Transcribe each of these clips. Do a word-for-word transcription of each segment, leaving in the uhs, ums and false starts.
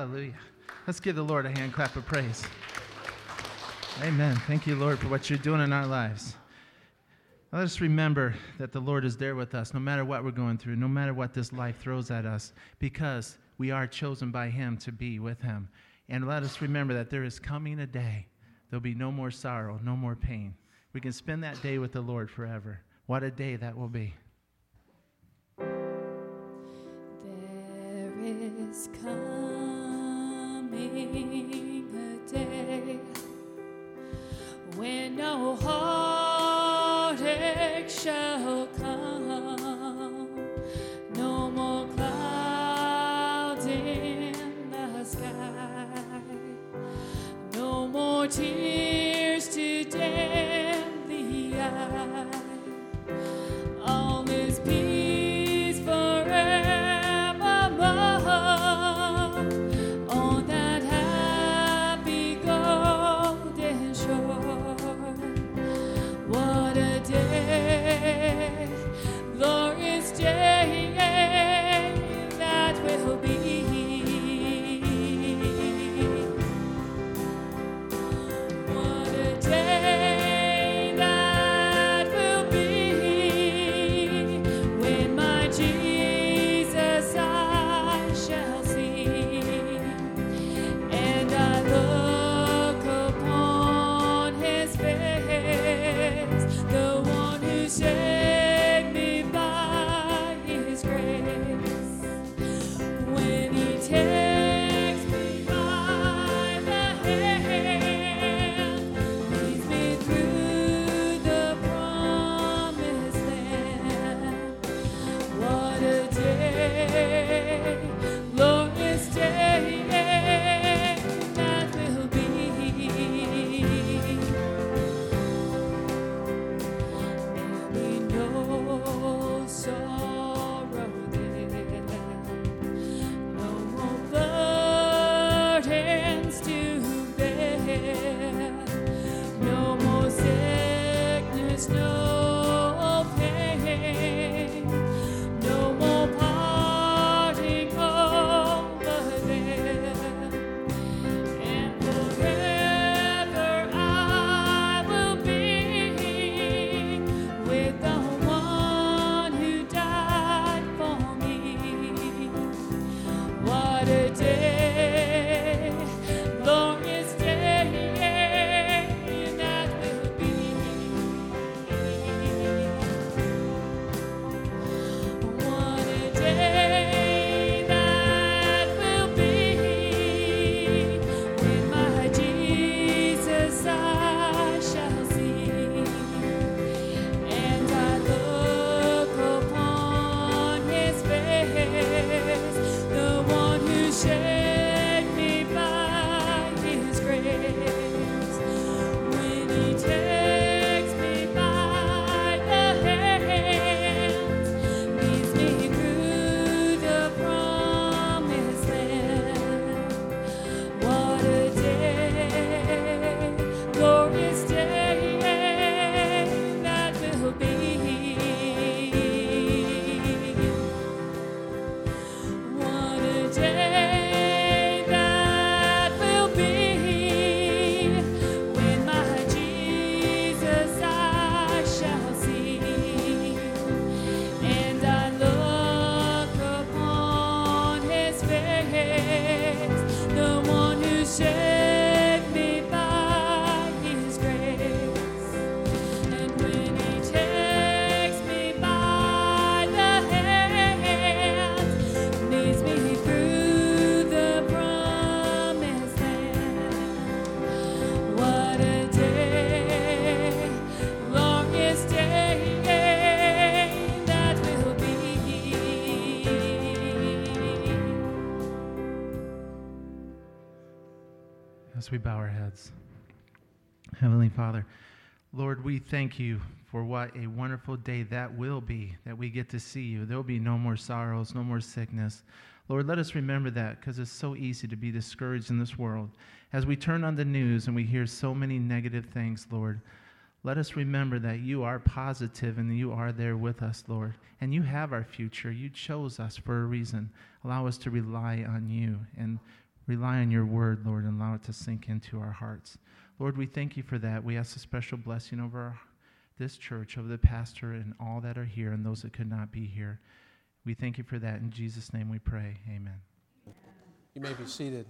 Hallelujah. Let's give the Lord a hand clap of praise. Amen. Thank you, Lord, for what you're doing in our lives. Let us remember that the Lord is there with us no matter what we're going through, no matter what this life throws at us, because we are chosen by him to be with him. And let us remember that there is coming a day. There'll be no more sorrow, no more pain. We can spend that day with the Lord forever. What a day that will be. There is coming a day when no heartache shall come, no more clouds in the sky, no more tears to dim the eye. All is peace forevermore on that happy golden shore. What a day, glorious day that will be. What a day that will be when my Jesus I shall see, and I look upon his face, the one who saved me by his grace. When he takes me by the hand, leads me through the promised land. What a day, glorious day that will be. There'll be no sorrow there, no more burdens to bear, no more sickness, no pain, no more parting over there, and forever I will be with the one who died for me. What a day, glorious day that will be. What a day that will be when my Jesus I shall see, and I look upon his face, the one who saved me by his grace. When he takes me by the hands, leads me through the promised land. What a day, glorious day that will be. What a day that will be when my Jesus I shall see, and I look upon his face, the one who saved me by his grace. And when he takes me by the hand, leads me through the promised land. What a day, glorious day that will be. As we bow our heads. Heavenly Father, Lord, we thank you for what a wonderful day that will be, that we get to see you. There will be no more sorrows, no more sickness. Lord, let us remember that, because it's so easy to be discouraged in this world. As we turn on the news and we hear so many negative things, Lord, let us remember that you are positive and you are there with us, Lord. And you have our future. You chose us for a reason. Allow us to rely on you and rely on your word, Lord, and allow it to sink into our hearts. Lord, we thank you for that. We ask a special blessing over our, this church, over the pastor and all that are here and those that could not be here. We thank you for that. In Jesus' name we pray. Amen. You may be seated.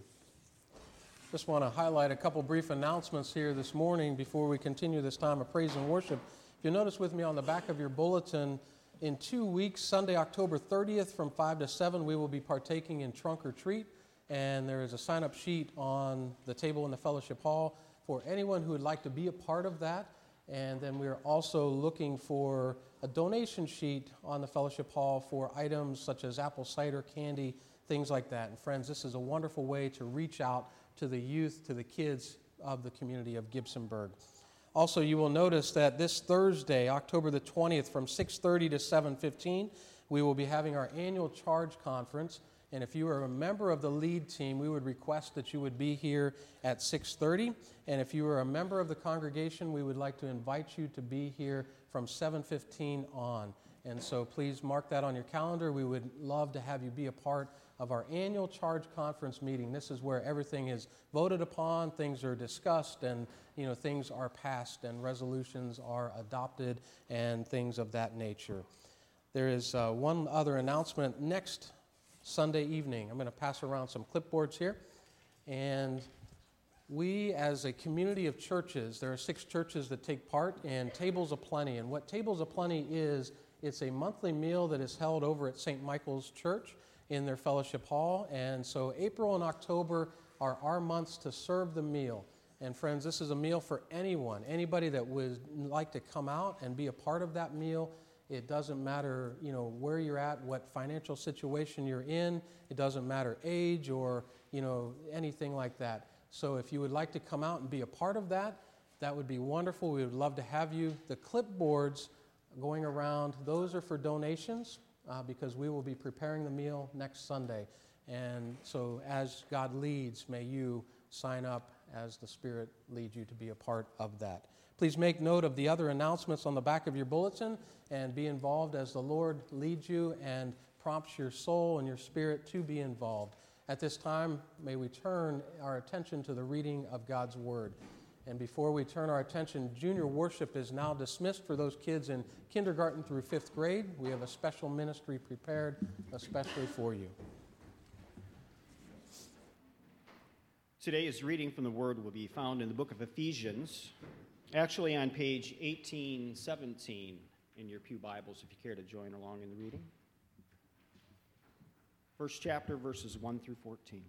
Just want to highlight a couple brief announcements here this morning before we continue this time of praise and worship. If you'll notice with me on the back of your bulletin, in two weeks, Sunday, October thirtieth, from five to seven, we will be partaking in Trunk or Treat. And there is a sign-up sheet on the table in the fellowship hall for anyone who would like to be a part of that. And then we're also looking for a donation sheet on the fellowship hall for items such as apple cider, candy, things like that. And friends, this is a wonderful way to reach out to the youth, to the kids of the community of Gibsonburg. Also, you will notice that this Thursday, October the twentieth, from six thirty to seven fifteen, we will be having our annual Charge Conference. And if you are a member of the lead team, we would request that you would be here at six thirty. And if you are a member of the congregation, we would like to invite you to be here from seven fifteen on. And so please mark that on your calendar. We would love to have you be a part of our annual Charge Conference meeting. This is where everything is voted upon, things are discussed, and you know things are passed, and resolutions are adopted, and things of that nature. There is uh, one other announcement. Next Sunday evening, I'm going to pass around some clipboards here, and we, as a community of churches, there are six churches that take part in Tables of Plenty. And what Tables of Plenty is, it's a monthly meal that is held over at Saint Michael's Church in their fellowship hall. And so April and October are our months to serve the meal. And friends, this is a meal for anyone, anybody that would like to come out and be a part of that meal. It doesn't matter, you know, where you're at, what financial situation you're in. It doesn't matter age or, you know, anything like that. So if you would like to come out and be a part of that, that would be wonderful. We would love to have you. The clipboards going around, those are for donations uh, because we will be preparing the meal next Sunday. And so as God leads, may you sign up as the Spirit leads you to be a part of that. Please make note of the other announcements on the back of your bulletin and be involved as the Lord leads you and prompts your soul and your spirit to be involved. At this time, may we turn our attention to the reading of God's Word. And before we turn our attention, junior worship is now dismissed for those kids in kindergarten through fifth grade. We have a special ministry prepared especially for you. Today's reading from the Word will be found in the book of Ephesians, actually on page eighteen seventeen in your pew Bibles, if you care to join along in the reading. First chapter, verses one through fourteen.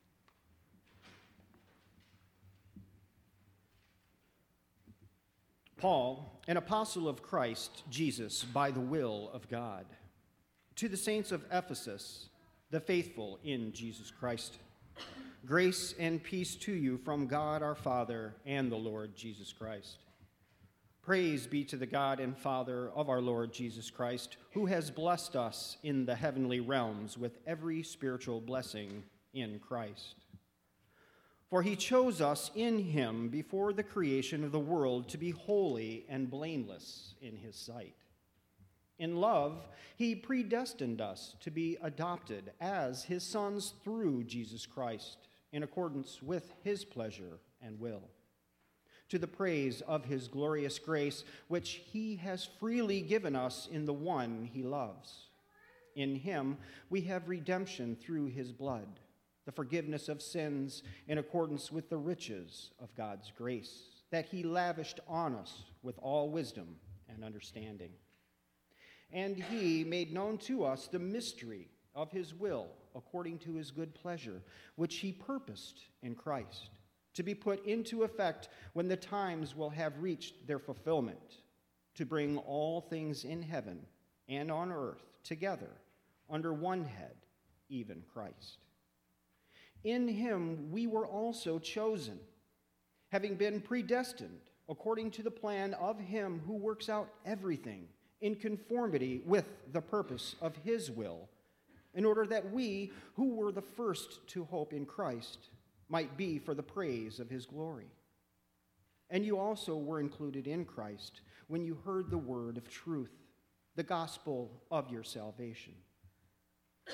Paul, an apostle of Christ Jesus by the will of God, to the saints of Ephesus, the faithful in Jesus Christ, grace and peace to you from God our Father and the Lord Jesus Christ. Praise be to the God and Father of our Lord Jesus Christ, who has blessed us in the heavenly realms with every spiritual blessing in Christ. For he chose us in him before the creation of the world to be holy and blameless in his sight. In love, he predestined us to be adopted as his sons through Jesus Christ, in accordance with his pleasure and will, to the praise of his glorious grace, which he has freely given us in the one he loves. In him we have redemption through his blood, the forgiveness of sins in accordance with the riches of God's grace, that he lavished on us with all wisdom and understanding. And he made known to us the mystery of his will, according to his good pleasure, which he purposed in Christ, to be put into effect when the times will have reached their fulfillment, to bring all things in heaven and on earth together under one head, even Christ. In him we were also chosen, having been predestined according to the plan of him who works out everything in conformity with the purpose of his will, in order that we, who were the first to hope in Christ, might be for the praise of his glory. And you also were included in Christ when you heard the word of truth, the gospel of your salvation.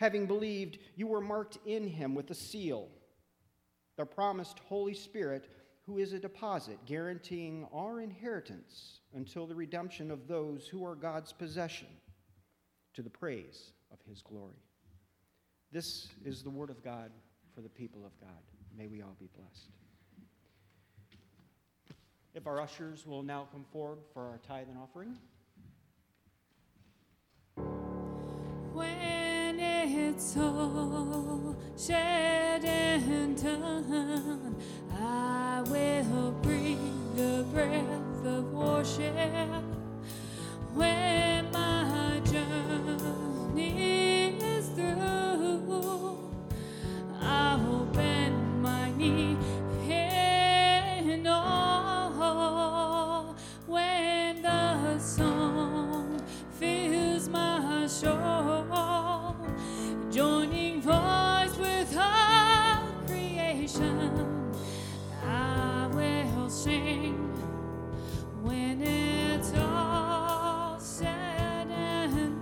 having believed, you were marked in him with a seal, the promised Holy Spirit, who is a deposit guaranteeing our inheritance until the redemption of those who are God's possession, to the praise of his glory. This is the word of God for the people of God. May we all be blessed. If our ushers will now come forward for our tithe and offering. When it's all said and done, I will breathe the breath of worship. When my journey is through, I will bend my knee in awe. When the song fills my soul, joining voice with all creation, I will sing. When it's all said and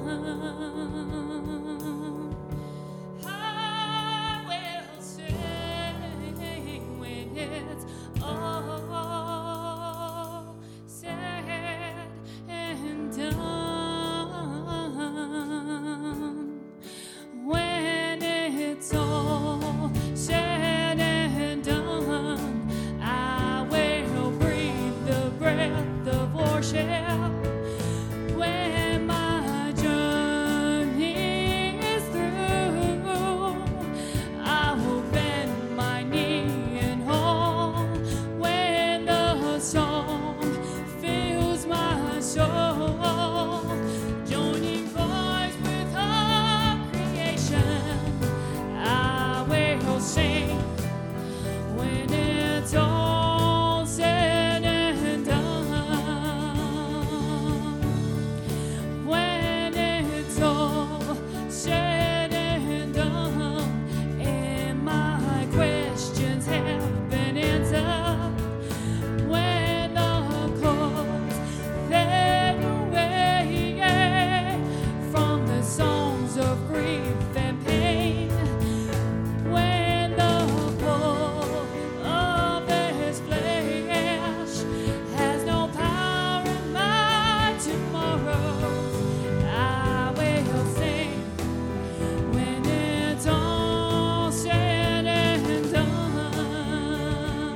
done, I will sing. When it's all said and done, when it's all said and done, I will breathe the breath of worship. When my journey is through, I will bend my knee in awe. When the song fills my soul, joining voice with all creation, I will sing. When it's all said and done, when it's all said and done, and my questions have been answered, when the chords fade away from the songs of grief and pain, when the pull of this flesh has no power in my tomorrows, I will sing. When it's all said and done,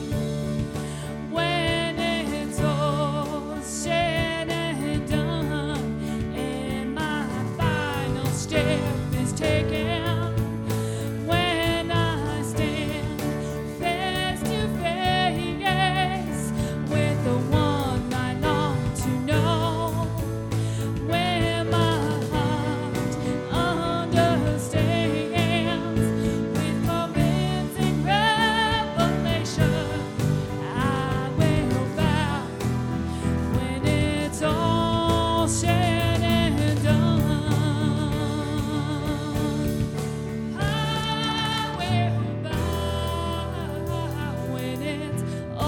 when it's all said and done, and my final step is taken, when I stand face to face with the one I long to know, when my heart understands with convincing revelation, I will bow. When it's all said and done, I will bow. When it's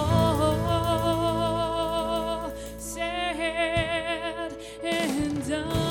all said and done.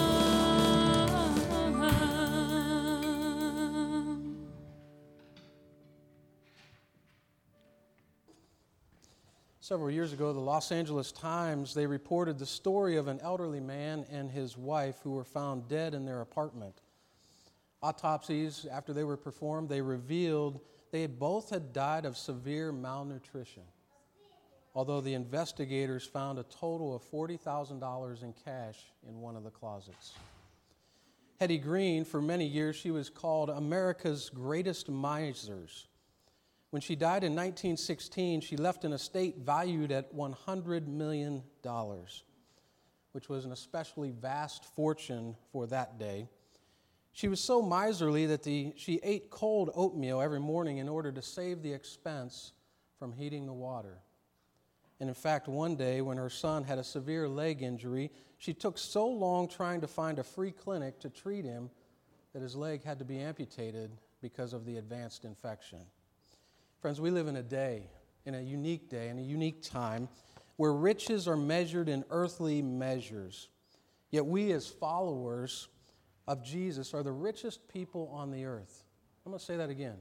Several years ago, the Los Angeles Times, they reported the story of an elderly man and his wife who were found dead in their apartment. Autopsies, after they were performed, they revealed they both had died of severe malnutrition, although the investigators found a total of forty thousand dollars in cash in one of the closets. Hetty Green, for many years, she was called America's greatest misers. When she died in nineteen sixteen, she left an estate valued at one hundred million dollars, which was an especially vast fortune for that day. She was so miserly that the, she ate cold oatmeal every morning in order to save the expense from heating the water. And in fact, one day when her son had a severe leg injury, she took so long trying to find a free clinic to treat him that his leg had to be amputated because of the advanced infection. Friends, we live in a day, in a unique day, in a unique time, where riches are measured in earthly measures. Yet we as followers of Jesus are the richest people on the earth. I'm going to say that again.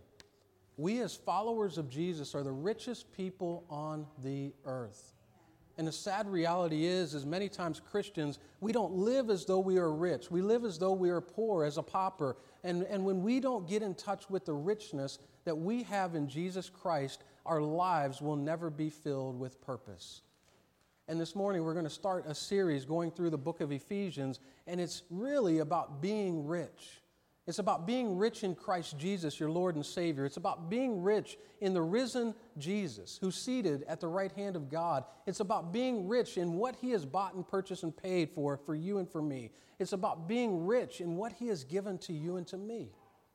We as followers of Jesus are the richest people on the earth. And the sad reality is, is many times Christians, we don't live as though we are rich. We live as though we are poor, as a pauper. And, and when we don't get in touch with the richness that we have in Jesus Christ, our lives will never be filled with purpose. And this morning we're going to start a series going through the book of Ephesians, and it's really about being rich. It's about being rich in Christ Jesus, your Lord and Savior. It's about being rich in the risen Jesus, who's seated at the right hand of God. It's about being rich in what He has bought and purchased and paid for, for you and for me. It's about being rich in what He has given to you and to me.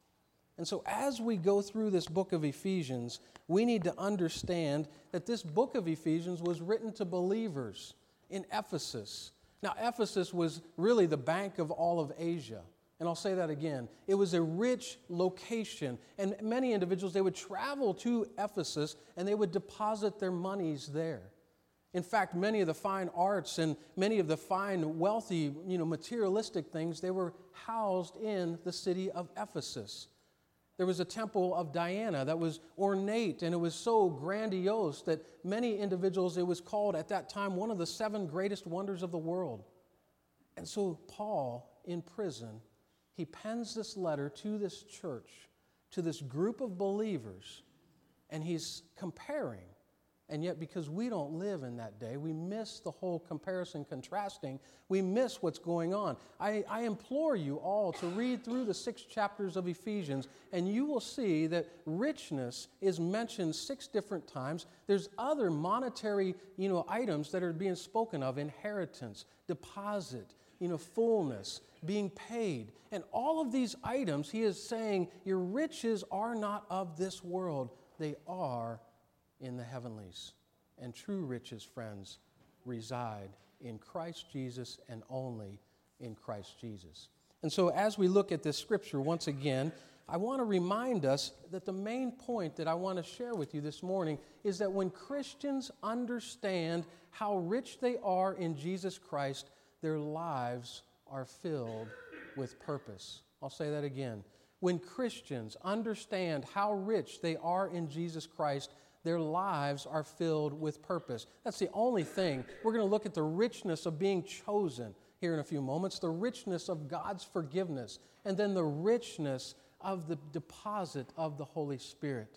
And so as we go through this book of Ephesians, we need to understand that this book of Ephesians was written to believers in Ephesus. Now, Ephesus was really the bank of all of Asia. And I'll say that again. It was a rich location. And many individuals, they would travel to Ephesus and they would deposit their monies there. In fact, many of the fine arts and many of the fine, wealthy, you know, materialistic things, they were housed in the city of Ephesus. There was a temple of Diana that was ornate, and it was so grandiose that many individuals, it was called at that time one of the seven greatest wonders of the world. And so Paul, in prison, he pens this letter to this church, to this group of believers, and he's comparing. And yet, because we don't live in that day, we miss the whole comparison, contrasting. We miss what's going on. I, I implore you all to read through the six chapters of Ephesians, and you will see that richness is mentioned six different times. There's other monetary, you know, items that are being spoken of: inheritance, deposit, you know, fullness, being paid. And all of these items, he is saying, your riches are not of this world. They are in the heavenlies. And true riches, friends, reside in Christ Jesus and only in Christ Jesus. And so as we look at this scripture once again, I want to remind us that the main point that I want to share with you this morning is that when Christians understand how rich they are in Jesus Christ, their lives are filled with purpose. I'll say that again. When Christians understand how rich they are in Jesus Christ, their lives are filled with purpose. That's the only thing. We're going to look at the richness of being chosen here in a few moments, the richness of God's forgiveness, and then the richness of the deposit of the Holy Spirit.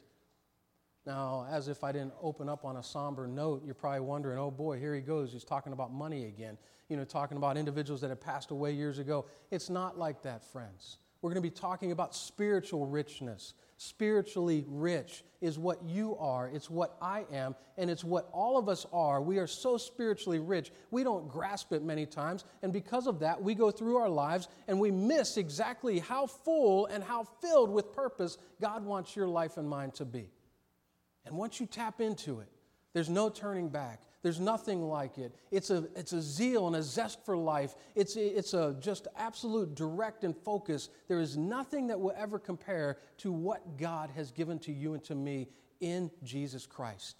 Now, as if I didn't open up on a somber note, you're probably wondering, oh boy, here he goes. He's talking about money again. You know, talking about individuals that have passed away years ago. It's not like that, friends. We're going to be talking about spiritual richness. Spiritually rich is what you are. It's what I am, and it's what all of us are. We are so spiritually rich. We don't grasp it many times, and because of that, we go through our lives and we miss exactly how full and how filled with purpose God wants your life and mine to be. And once you tap into it, there's no turning back. There's nothing like it. It's a, it's a zeal and a zest for life. It's a, it's a just absolute direct and focus. There is nothing that will ever compare to what God has given to you and to me in Jesus Christ.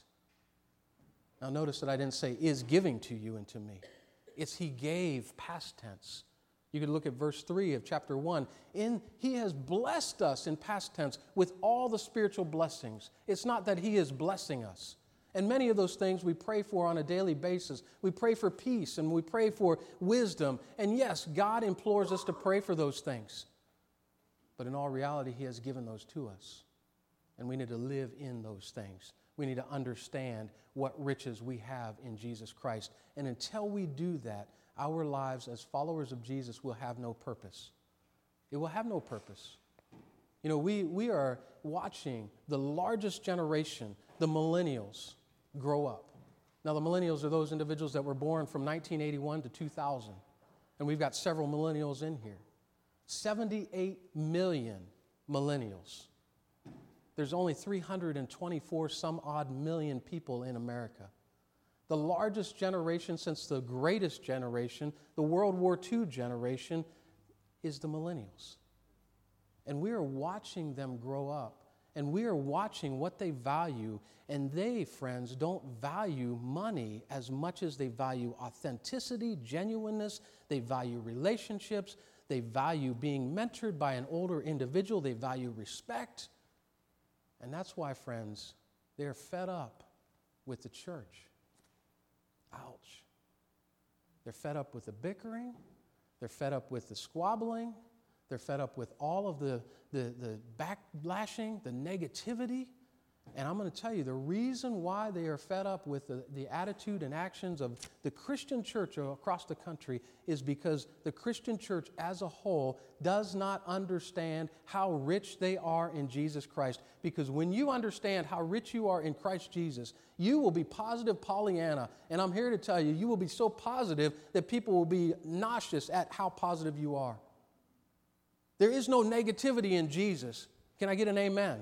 Now notice that I didn't say is giving to you and to me. It's He gave, past tense. You could look at verse three of chapter one. In, he has blessed us in past tense with all the spiritual blessings. It's not that He is blessing us. And many of those things we pray for on a daily basis. We pray for peace and we pray for wisdom. And yes, God implores us to pray for those things. But in all reality, He has given those to us. And we need to live in those things. We need to understand what riches we have in Jesus Christ. And until we do that, our lives as followers of Jesus will have no purpose. It will have no purpose. You know, we, we are watching the largest generation, the millennials, grow up. Now, the millennials are those individuals that were born from nineteen eighty-one to two thousand. And we've got several millennials in here. seventy-eight million millennials. There's only three hundred twenty-four some odd million people in America. The largest generation since the greatest generation, the World War Two generation, is the millennials. And we are watching them grow up. And we are watching what they value. And they, friends, don't value money as much as they value authenticity, genuineness. They value relationships. They value being mentored by an older individual. They value respect. And that's why, friends, they're fed up with the church. Ouch. They're fed up with the bickering. They're fed up with the squabbling. They're fed up with all of the, the, the backlashing, the negativity. And I'm going to tell you, the reason why they are fed up with the, the attitude and actions of the Christian church across the country is because the Christian church as a whole does not understand how rich they are in Jesus Christ. Because when you understand how rich you are in Christ Jesus, you will be positive Pollyanna. And I'm here to tell you, you will be so positive that people will be nauseous at how positive you are. There is no negativity in Jesus. Can I get an amen?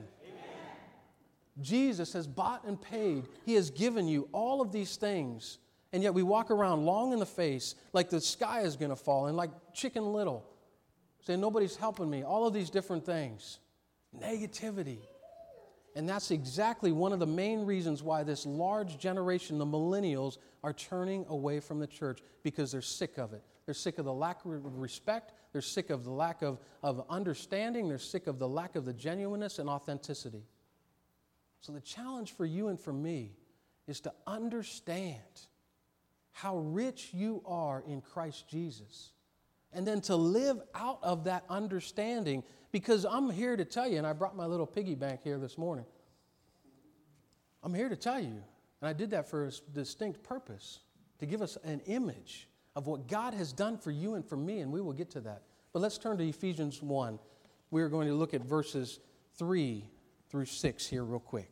Jesus has bought and paid. He has given you all of these things. And yet we walk around long in the face like the sky is going to fall and like Chicken Little, saying nobody's helping me. All of these different things. Negativity. And that's exactly one of the main reasons why this large generation, the millennials, are turning away from the church, because they're sick of it. They're sick of the lack of respect. They're sick of the lack of, of understanding. They're sick of the lack of the genuineness and authenticity. So the challenge for you and for me is to understand how rich you are in Christ Jesus, and then to live out of that understanding, because I'm here to tell you, and I brought my little piggy bank here this morning. I'm here to tell you, and I did that for a distinct purpose, to give us an image of what God has done for you and for me, and we will get to that. But let's turn to Ephesians one. We're going to look at verses three through six here real quick.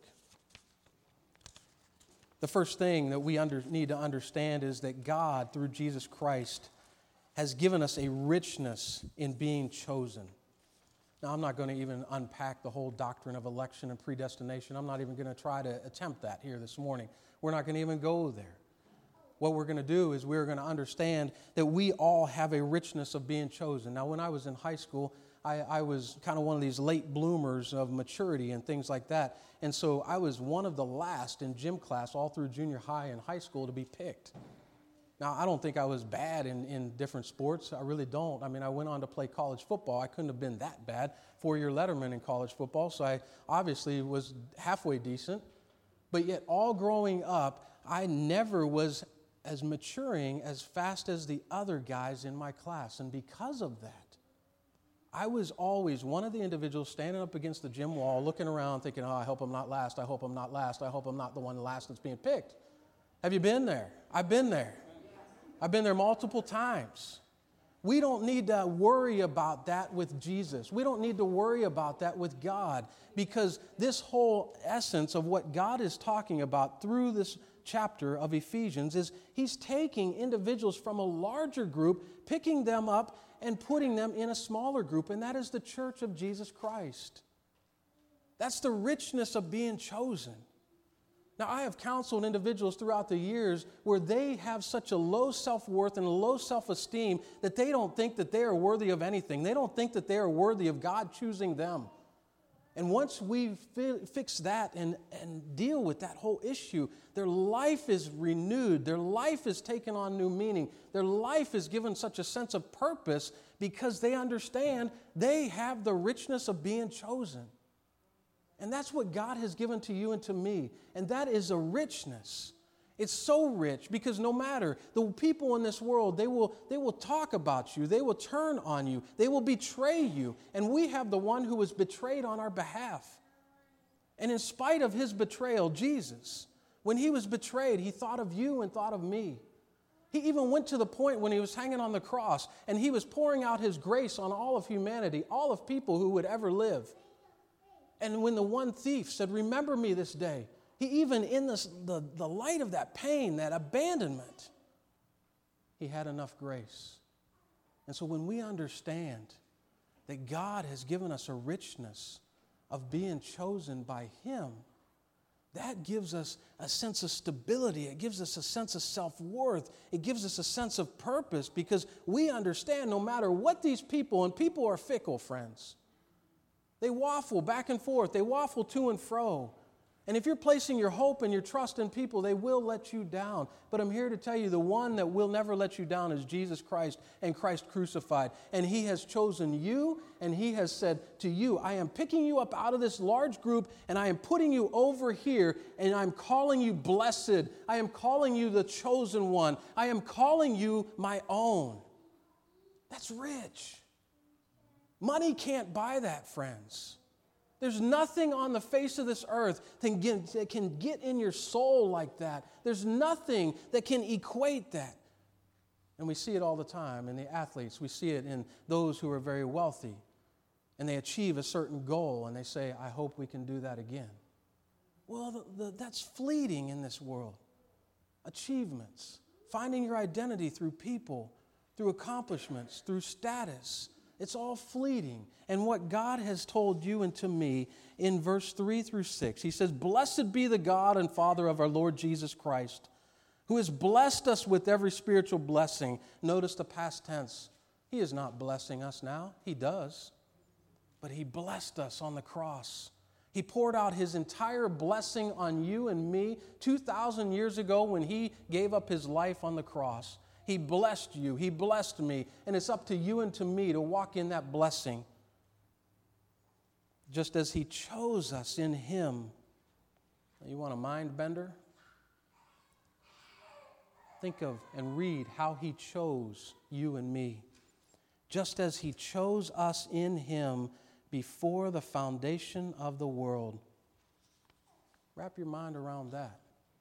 The first thing that we under, need to understand is that God, through Jesus Christ, has given us a richness in being chosen. Now, I'm not going to even unpack the whole doctrine of election and predestination. I'm not even going to try to attempt that here this morning. We're not going to even go there. What we're going to do is we're going to understand that we all have a richness of being chosen. Now, when I was in high school, I, I was kind of one of these late bloomers of maturity and things like that. And so I was one of the last in gym class all through junior high and high school to be picked. Now, I don't think I was bad in, in different sports. I really don't. I mean, I went on to play college football. I couldn't have been that bad. Four-year letterman in college football, so I obviously was halfway decent. But yet, all growing up, I never was as maturing as fast as the other guys in my class. And because of that, I was always one of the individuals standing up against the gym wall, looking around, thinking, oh, I hope I'm not last, I hope I'm not last, I hope I'm not the one last that's being picked. Have you been there? I've been there. I've been there multiple times. We don't need to worry about that with Jesus. We don't need to worry about that with God, because this whole essence of what God is talking about through this chapter of Ephesians is He's taking individuals from a larger group, picking them up, and putting them in a smaller group, and that is the church of Jesus Christ. That's the richness of being chosen. Now, I have counseled individuals throughout the years where they have such a low self-worth and a low self-esteem that they don't think that they are worthy of anything. They don't think that they are worthy of God choosing them. And once we fi- fix that and, and deal with that whole issue, their life is renewed. Their life is taken on new meaning. Their life is given such a sense of purpose because they understand they have the richness of being chosen. And that's what God has given to you and to me. And that is a richness. It's so rich because no matter the people in this world, they will, they will talk about you. They will turn on you. They will betray you. And we have the one who was betrayed on our behalf. And in spite of his betrayal, Jesus, when he was betrayed, he thought of you and thought of me. He even went to the point when he was hanging on the cross and he was pouring out his grace on all of humanity, all of people who would ever live. And when the one thief said, remember me this day, he even in this, the, the light of that pain, that abandonment, he had enough grace. And so when we understand that God has given us a richness of being chosen by Him, that gives us a sense of stability. It gives us a sense of self-worth. It gives us a sense of purpose because we understand no matter what these people, and people are fickle, friends. They waffle back and forth. They waffle to and fro. And if you're placing your hope and your trust in people, they will let you down. But I'm here to tell you the one that will never let you down is Jesus Christ and Christ crucified. And He has chosen you, and He has said to you, I am picking you up out of this large group, and I am putting you over here, and I'm calling you blessed. I am calling you the chosen one. I am calling you my own. That's rich. Money can't buy that, friends. There's nothing on the face of this earth that can get in your soul like that. There's nothing that can equate that. And we see it all the time in the athletes. We see it in those who are very wealthy. And they achieve a certain goal and they say, I hope we can do that again. Well, the, the, that's fleeting in this world. Achievements, finding your identity through people, through accomplishments, through status. It's all fleeting. And what God has told you and to me in verse three through six, He says, Blessed be the God and Father of our Lord Jesus Christ, who has blessed us with every spiritual blessing. Notice the past tense. He is not blessing us now. He does. But He blessed us on the cross. He poured out His entire blessing on you and me two thousand years ago when He gave up His life on the cross. He blessed you. He blessed me. And it's up to you and to me to walk in that blessing. Just as He chose us in Him. You want a mind bender? Think of and read how He chose you and me. Just as He chose us in Him before the foundation of the world. Wrap your mind around that.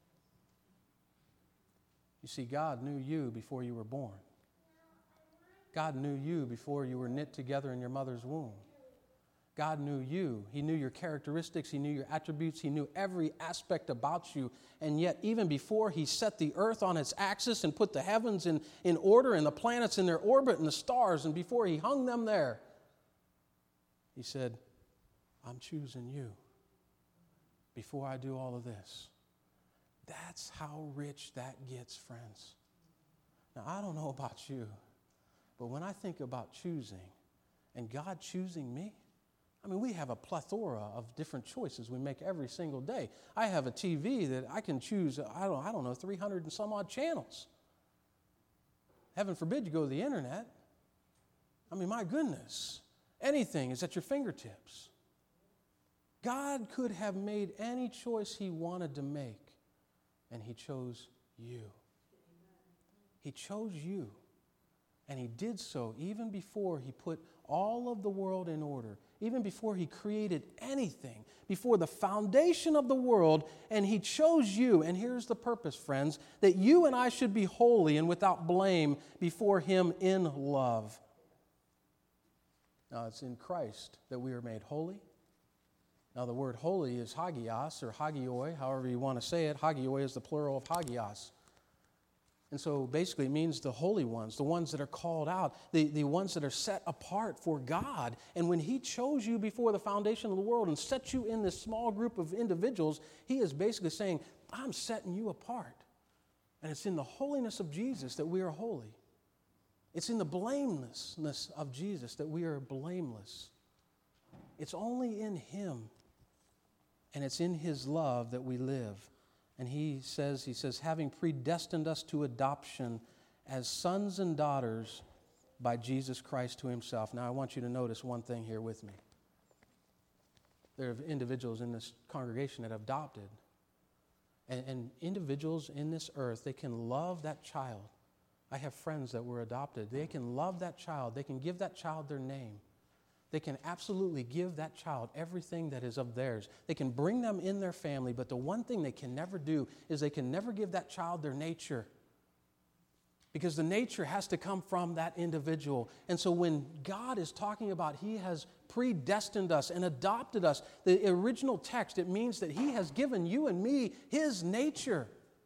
You see, God knew you before you were born. God knew you before you were knit together in your mother's womb. God knew you. He knew your characteristics. He knew your attributes. He knew every aspect about you. And yet, even before He set the earth on its axis and put the heavens in, in order and the planets in their orbit and the stars, and before He hung them there, He said, I'm choosing you before I do all of this. That's how rich that gets, friends. Now, I don't know about you, but when I think about choosing and God choosing me, I mean, we have a plethora of different choices we make every single day. I have a T V that I can choose, I don't, I don't know, three hundred and some odd channels. Heaven forbid you go to the internet. I mean, my goodness, anything is at your fingertips. God could have made any choice He wanted to make. And He chose you. He chose you. And He did so even before He put all of the world in order, even before He created anything, before the foundation of the world, and He chose you. And here's the purpose, friends, that you and I should be holy and without blame before Him in love. Now, it's in Christ that we are made holy. Now, the word holy is hagios or hagioi, however you want to say it. Hagioi is the plural of hagios. And so basically it means the holy ones, the ones that are called out, the, the ones that are set apart for God. And when He chose you before the foundation of the world and set you in this small group of individuals, He is basically saying, I'm setting you apart. And it's in the holiness of Jesus that we are holy. It's in the blamelessness of Jesus that we are blameless. It's only in Him. And it's in His love that we live. And he says, he says, having predestined us to adoption as sons and daughters by Jesus Christ to Himself. Now, I want you to notice one thing here with me. There are individuals in this congregation that have adopted. And, and individuals in this earth, they can love that child. I have friends that were adopted. They can love that child. They can give that child their name. They can absolutely give that child everything that is of theirs. They can bring them in their family, but the one thing they can never do is they can never give that child their nature. Because the nature has to come from that individual. And so when God is talking about He has predestined us and adopted us, the original text, it means that He has given you and me His nature.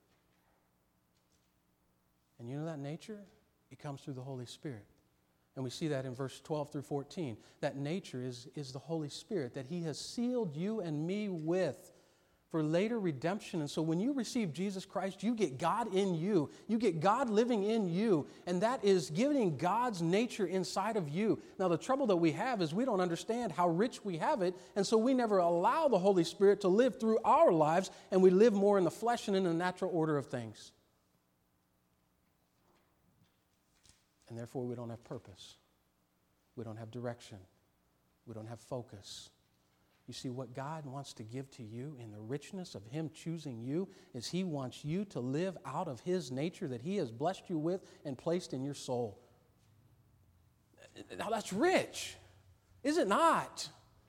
And you know that nature? It comes through the Holy Spirit. And we see that in verse twelve through fourteen. That nature is, is the Holy Spirit that He has sealed you and me with. for later redemption. And so when you receive Jesus Christ, you get God in you. You get God living in you, and that is giving God's nature inside of you. Now, the trouble that we have is we don't understand how rich we have it, and so we never allow the Holy Spirit to live through our lives, and we live more in the flesh and in the natural order of things. And therefore, we don't have purpose. We don't have direction. We don't have focus. You see, what God wants to give to you in the richness of Him choosing you is He wants you to live out of His nature that He has blessed you with and placed in your soul. Now, that's rich, is it not?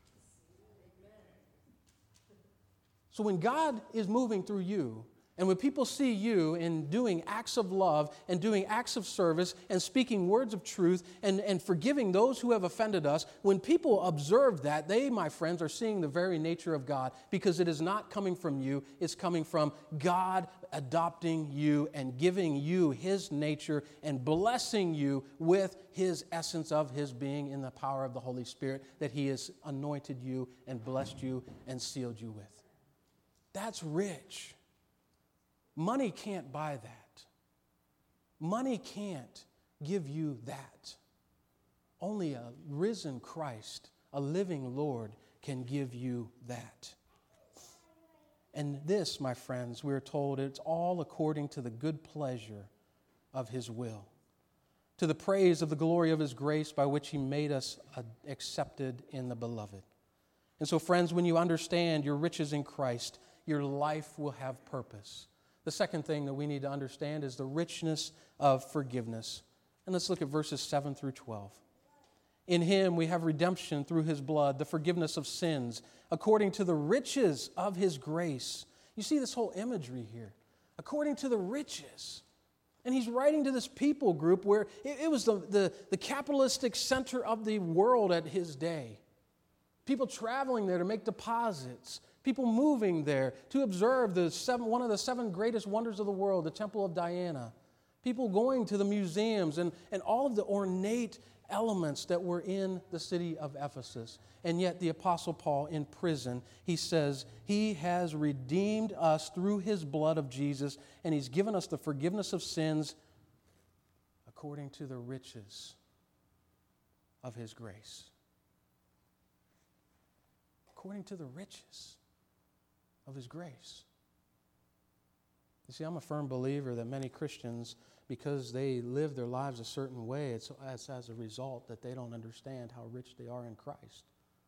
So when God is moving through you, and when people see you in doing acts of love and doing acts of service and speaking words of truth and, and forgiving those who have offended us, when people observe that, they, my friends, are seeing the very nature of God, because it is not coming from you, it's coming from God adopting you and giving you His nature and blessing you with His essence of His being in the power of the Holy Spirit that He has anointed you and blessed you and sealed you with. That's rich. Money can't buy that. Money can't give you that. Only a risen Christ, a living Lord, can give you that. And this, my friends, we're told it's all according to the good pleasure of His will, to the praise of the glory of His grace by which He made us accepted in the Beloved. And so, friends, when you understand your riches in Christ, your life will have purpose. The second thing that we need to understand is the richness of forgiveness. And let's look at verses seven through twelve. In Him we have redemption through His blood, the forgiveness of sins, according to the riches of His grace. You see this whole imagery here. According to the riches. And he's writing to this people group where it, it was the, the, the capitalistic center of the world at his day. People traveling there to make deposits. People moving there to observe the seven, one of the seven greatest wonders of the world, the Temple of Diana. People going to the museums and, and all of the ornate elements that were in the city of Ephesus. And yet the Apostle Paul in prison, he says, He has redeemed us through His blood of Jesus, and He's given us the forgiveness of sins according to the riches of His grace. According to the riches of His grace. You see, I'm a firm believer that many Christians, because they live their lives a certain way, it's as, as a result that they don't understand how rich they are in Christ.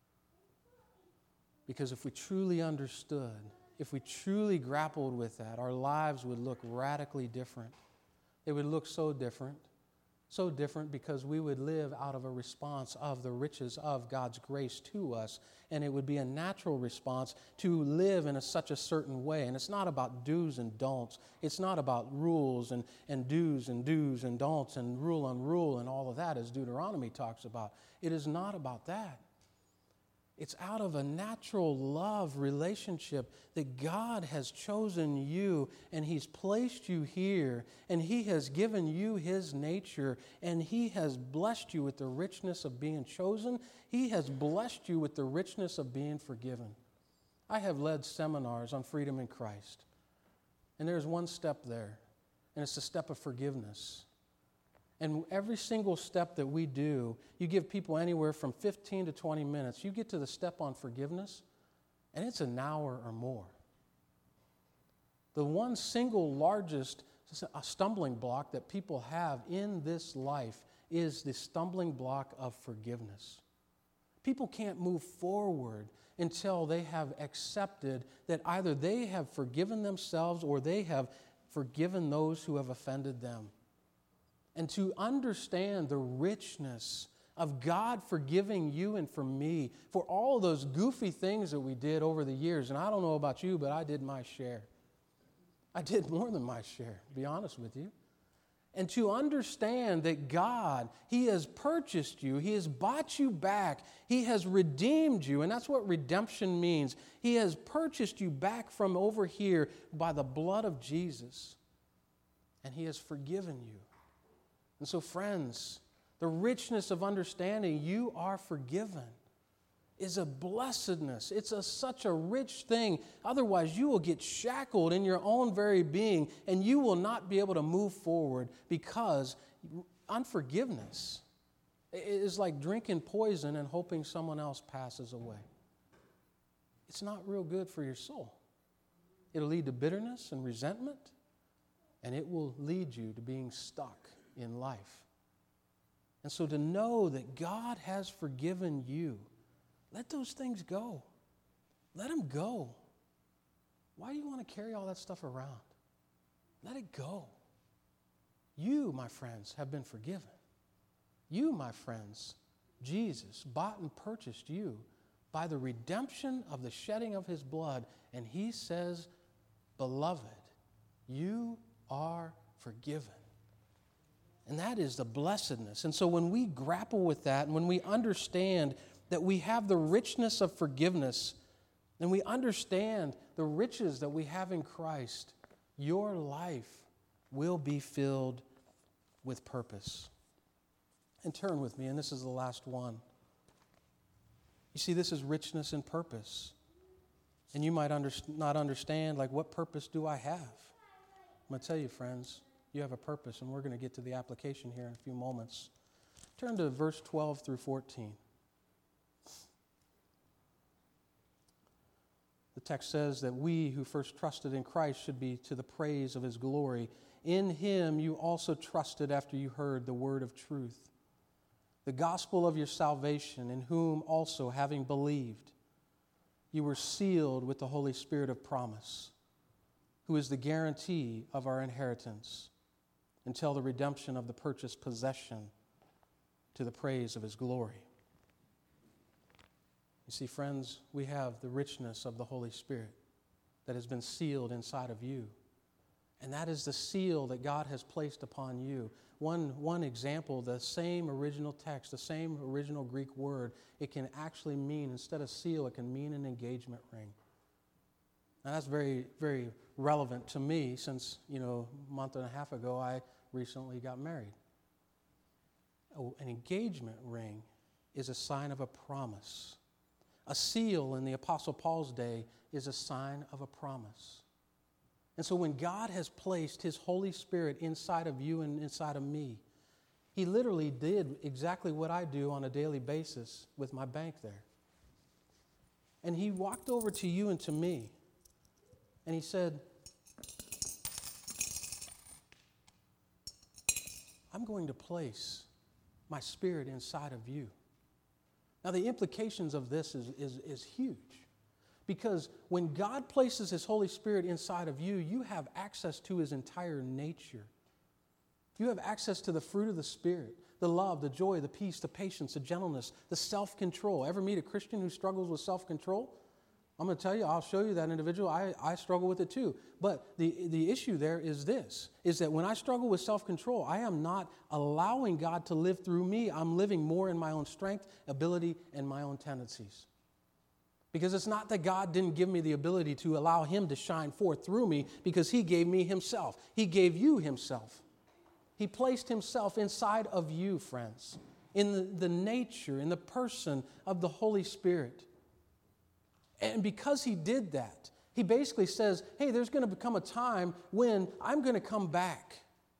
Because if we truly understood, if we truly grappled with that, our lives would look radically different. They would look so different. So different because we would live out of a response of the riches of God's grace to us, and it would be a natural response to live in a, such a certain way. And it's not about do's and don'ts. It's not about rules and, and do's and do's and don'ts and rule on rule and all of that, as Deuteronomy talks about. It is not about that. It's out of a natural love relationship that God has chosen you, and He's placed you here, and He has given you His nature, and He has blessed you with the richness of being chosen. He has blessed you with the richness of being forgiven. I have led seminars on freedom in Christ, and there's one step there, and it's the step of forgiveness. And every single step that we do, you give people anywhere from fifteen to twenty minutes. You get to the step on forgiveness, and it's an hour or more. The one single largest stumbling block that people have in this life is the stumbling block of forgiveness. People can't move forward until they have accepted that either they have forgiven themselves or they have forgiven those who have offended them. And to understand the richness of God forgiving you and for me for all of those goofy things that we did over the years. And I don't know about you, but I did my share. I did more than my share, to be honest with you. And to understand that God, He has purchased you, He has bought you back, He has redeemed you, and that's what redemption means. He has purchased you back from over here by the blood of Jesus, and He has forgiven you. And so, friends, the richness of understanding, you are forgiven. is a blessedness. It's a, such a rich thing. Otherwise, you will get shackled in your own very being, and you will not be able to move forward because unforgiveness is like drinking poison and hoping someone else passes away. It's not real good for your soul. It'll lead to bitterness and resentment, and it will lead you to being stuck in life. And so to know that God has forgiven you, let those things go. Let them go. Why do you want to carry all that stuff around? Let it go. You, my friends, have been forgiven. You, my friends, Jesus bought and purchased you by the redemption of the shedding of his blood. And he says, beloved, you are forgiven. And that is the blessedness. And so when we grapple with that, and when we understand that we have the richness of forgiveness, and we understand the riches that we have in Christ, your life will be filled with purpose. And turn with me, and this is the last one. You see, this is richness and purpose. And you might under, not understand, like, what purpose do I have? I'm going to tell you, friends, you have a purpose, and we're going to get to the application here in a few moments. Turn to verse twelve through fourteen. The text says that we who first trusted in Christ should be to the praise of his glory. In him you also trusted after you heard the word of truth, the gospel of your salvation, in whom also, having believed, you were sealed with the Holy Spirit of promise, who is the guarantee of our inheritance until the redemption of the purchased possession to the praise of his glory. You see, friends, we have the richness of the Holy Spirit that has been sealed inside of you. And that is the seal that God has placed upon you. One, one example, the same original text, the same original Greek word, it can actually mean, instead of seal, it can mean an engagement ring. Now that's very, very relevant to me since, you know, a month and a half ago I recently got married. Oh, an engagement ring is a sign of a promise. A seal in the Apostle Paul's day is a sign of a promise. And so when God has placed his Holy Spirit inside of you and inside of me, he literally did exactly what I do on a daily basis with my bank there. And he walked over to you and to me, and he said, I'm going to place my spirit inside of you. Now, the implications of this is, is, is huge. Because when God places his Holy Spirit inside of you, you have access to his entire nature. You have access to the fruit of the Spirit, the love, the joy, the peace, the patience, the gentleness, the self-control. Ever meet a Christian who struggles with self-control? I'm going to tell you, I'll show you that individual. I, I struggle with it too. But the, the issue there is this, is that when I struggle with self-control, I am not allowing God to live through me. I'm living more in my own strength, ability, and my own tendencies. Because it's not that God didn't give me the ability to allow him to shine forth through me, because he gave me himself. He gave you himself. He placed himself inside of you, friends, in the, the nature, in the person of the Holy Spirit. And because he did that, he basically says, hey, there's going to become a time when I'm going to come back.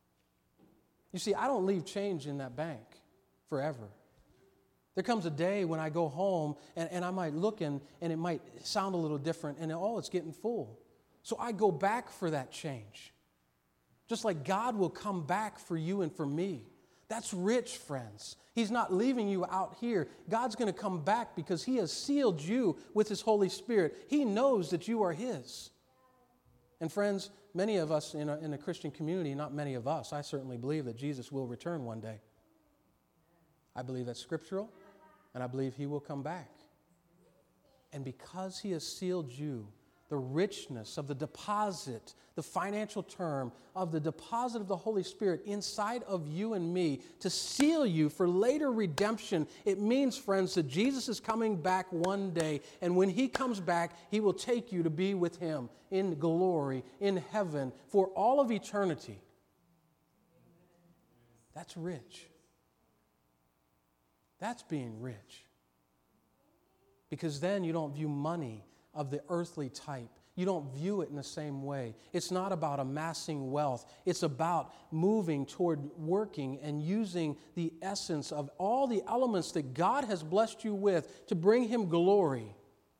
You see, I don't leave change in that bank forever. There comes a day when I go home and, and I might look and, and it might sound a little different and oh, it's getting full. So I go back for that change. Just like God will come back for you and for me. That's rich, friends. He's not leaving you out here. God's going to come back because he has sealed you with his Holy Spirit. He knows that you are his. And friends, many of us in a, in a Christian community, not many of us, I certainly believe that Jesus will return one day. I believe that's scriptural, and I believe he will come back. And because he has sealed you, the richness of the deposit, the financial term of the deposit of the Holy Spirit inside of you and me to seal you for later redemption, it means, friends, that Jesus is coming back one day. And when he comes back, he will take you to be with him in glory, in heaven, for all of eternity. That's rich. That's being rich. because then you don't view money of the earthly type. You don't view it in the same way. It's not about amassing wealth. It's about moving toward working and using the essence of all the elements that God has blessed you with to bring Him glory.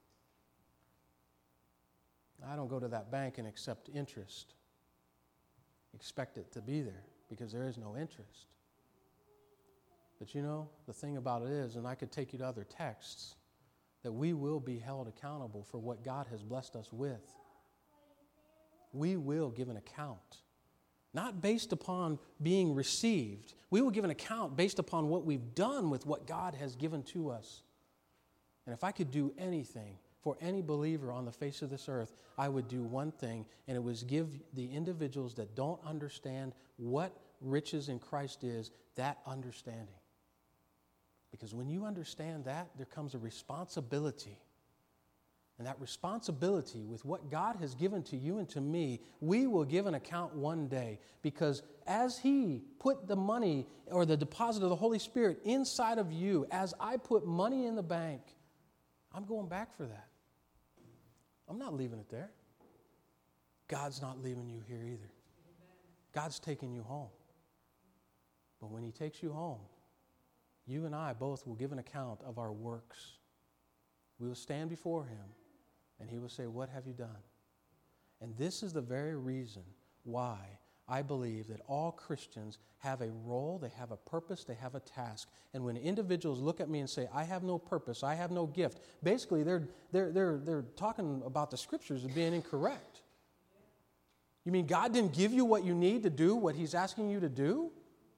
I don't go to that bank and accept interest. Expect it to be there because there is no interest. But you know, the thing about it is, and I could take you to other texts, that we will be held accountable for what God has blessed us with. We will give an account, not based upon being received. We will give an account based upon what we've done with what God has given to us. And if I could do anything for any believer on the face of this earth, I would do one thing, and it was give the individuals that don't understand what riches in Christ is, that understanding. Because when you understand that, there comes a responsibility. And that responsibility with what God has given to you and to me, we will give an account one day. Because as He put the money or the deposit of the Holy Spirit inside of you, as I put money in the bank, I'm going back for that. I'm not leaving it there. God's not leaving you here either. God's taking you home. But when He takes you home, you and I both will give an account of our works. We will stand before Him, and He will say, "What have you done?" And this is the very reason why I believe that all Christians have a role, they have a purpose, they have a task. And when individuals look at me and say, "I have no purpose, I have no gift," basically they're, they're, they're, they're talking about the Scriptures as being incorrect. You mean God didn't give you what you need to do what He's asking you to do?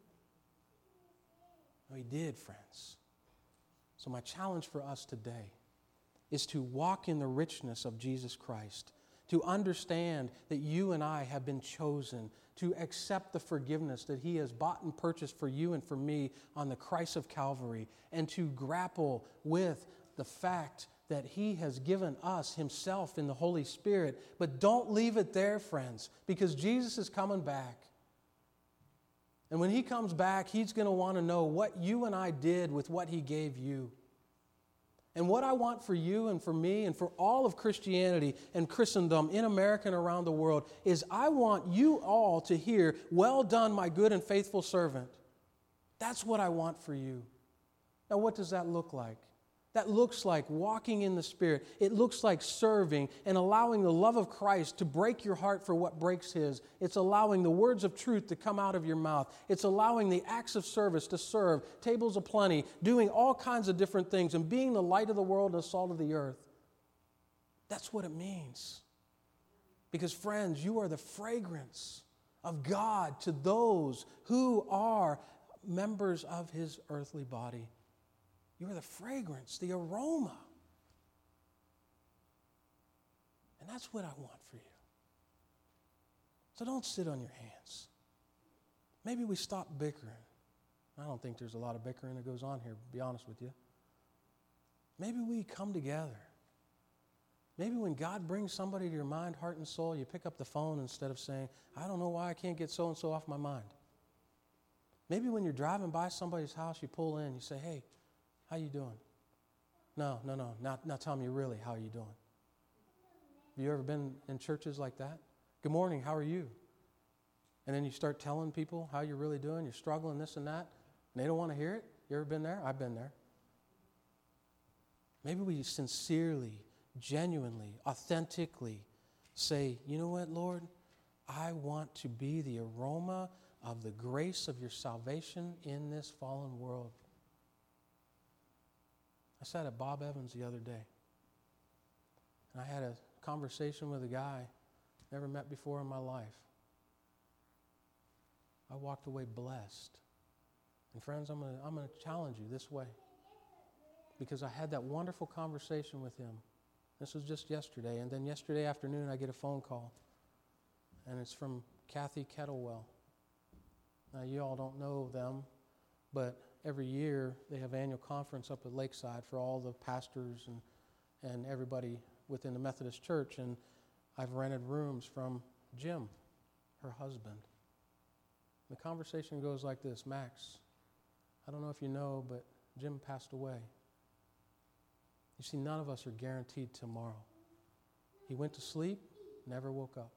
No, He did, friends. So my challenge for us today is to walk in the richness of Jesus Christ, to understand that you and I have been chosen, to accept the forgiveness that He has bought and purchased for you and for me on the Christ of Calvary, and to grapple with the fact that He has given us Himself in the Holy Spirit. But don't leave it there, friends, because Jesus is coming back. And when He comes back, He's going to want to know what you and I did with what He gave you. And what I want for you and for me and for all of Christianity and Christendom in America and around the world is I want you all to hear, "Well done, my good and faithful servant." That's what I want for you. Now, what does that look like? That looks like walking in the Spirit. It looks like serving and allowing the love of Christ to break your heart for what breaks His. It's allowing the words of truth to come out of your mouth. It's allowing the acts of service to serve, tables of plenty, doing all kinds of different things, and being the light of the world and the salt of the earth. That's what it means. Because, friends, you are the fragrance of God to those who are members of His earthly body. You are the fragrance, the aroma. And that's what I want for you. So don't sit on your hands. Maybe we stop bickering. I don't think there's a lot of bickering that goes on here, to be honest with you. Maybe we come together. Maybe when God brings somebody to your mind, heart, and soul, you pick up the phone instead of saying, "I don't know why I can't get so-and-so off my mind." Maybe when you're driving by somebody's house, you pull in, you say, "Hey, how you doing?" No, no, no. Now, now tell me really, how are you doing? Have you ever been in churches like that? "Good morning, how are you?" And then you start telling people how you're really doing. You're struggling, this and that. And they don't want to hear it. You ever been there? I've been there. Maybe we sincerely, genuinely, authentically say, "You know what, Lord? I want to be the aroma of the grace of your salvation in this fallen world." I sat at Bob Evans the other day, and I had a conversation with a guy never met before in my life. I walked away blessed. And friends, I'm going to I'm going to challenge you this way, because I had that wonderful conversation with him. This was just yesterday, and then yesterday afternoon I get a phone call, and it's from Kathy Kettlewell. Now, you all don't know them, but every year they have annual conference up at Lakeside for all the pastors and, and everybody within the Methodist Church, and I've rented rooms from Jim, her husband. The conversation goes like this: "Max, I don't know if you know, but Jim passed away. You see, none of us are guaranteed tomorrow. He went to sleep, never woke up.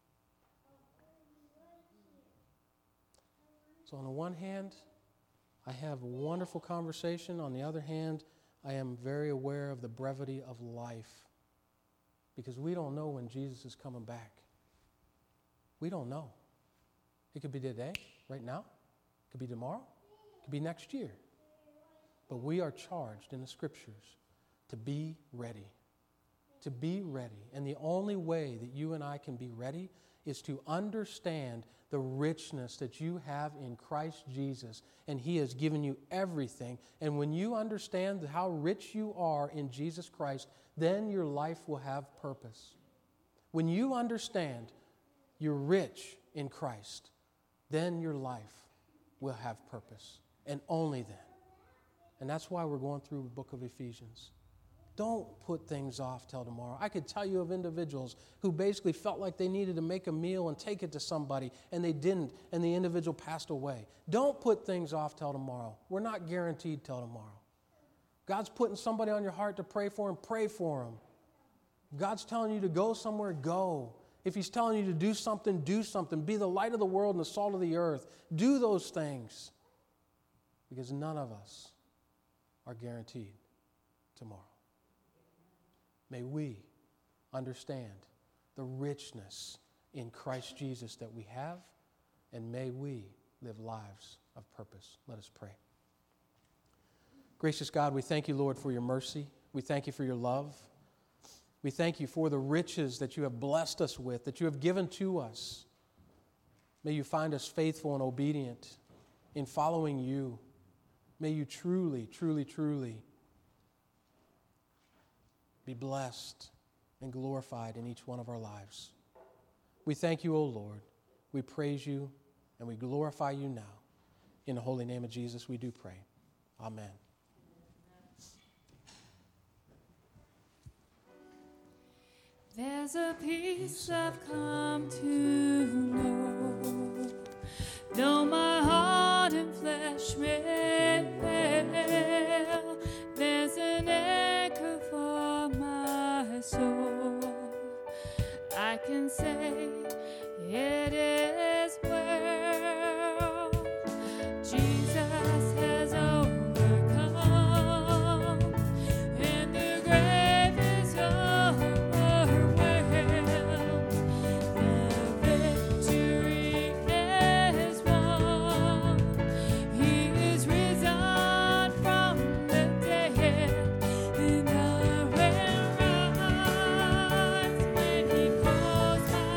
So on the one hand, I have a wonderful conversation. On the other hand, I am very aware of the brevity of life because we don't know when Jesus is coming back. We don't know. It could be today, right now. It could be tomorrow. It could be next year. But we are charged in the Scriptures to be ready. To be ready. And the only way that you and I can be ready is to understand the richness that you have in Christ Jesus. And He has given you everything. And when you understand how rich you are in Jesus Christ, then your life will have purpose. When you understand you're rich in Christ, then your life will have purpose. And only then. And that's why we're going through the book of Ephesians. Don't put things off till tomorrow. I could tell you of individuals who basically felt like they needed to make a meal and take it to somebody, and they didn't, and the individual passed away. Don't put things off till tomorrow. We're not guaranteed till tomorrow. God's putting somebody on your heart to pray for him, pray for him. If God's telling you to go somewhere, go. If He's telling you to do something, do something. Be the light of the world and the salt of the earth. Do those things. Because none of us are guaranteed tomorrow. May we understand the richness in Christ Jesus that we have, and may we live lives of purpose. Let us pray. Gracious God, we thank you, Lord, for your mercy. We thank you for your love. We thank you for the riches that you have blessed us with, that you have given to us. May you find us faithful and obedient in following you. May you truly, truly, truly be blessed and glorified in each one of our lives. We thank you, O Lord. We praise you and we glorify you now. In the holy name of Jesus, we do pray. Amen. There's a peace I've come to know, though my heart and flesh may fail. There's an anchor for my soul. I can say it is well. Jesus has overcome, and the grave is overwhelmed. The victory is won. He is risen from the dead, and I will rise when He calls my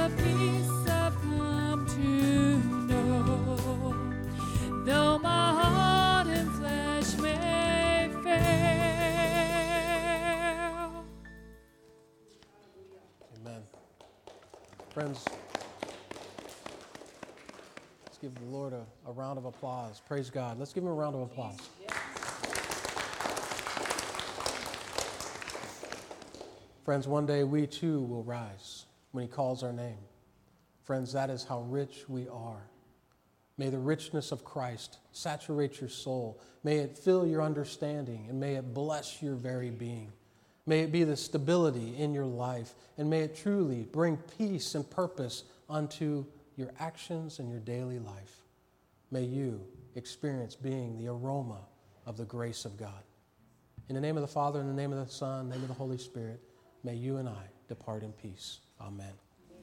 the peace I've come to know. Though my heart and flesh may fail. Amen. Friends, let's give the Lord a, a round of applause. Praise God. Let's give him a round of applause. Friends, one day we too will rise when he calls our name. Friends, that is how rich we are. May the richness of Christ saturate your soul. May it fill your understanding, and may it bless your very being. May it be the stability in your life, and may it truly bring peace and purpose unto your actions and your daily life. May you experience being the aroma of the grace of God. In the name of the Father, in the name of the Son, in the name of the Holy Spirit, may you and I depart in peace. Amen.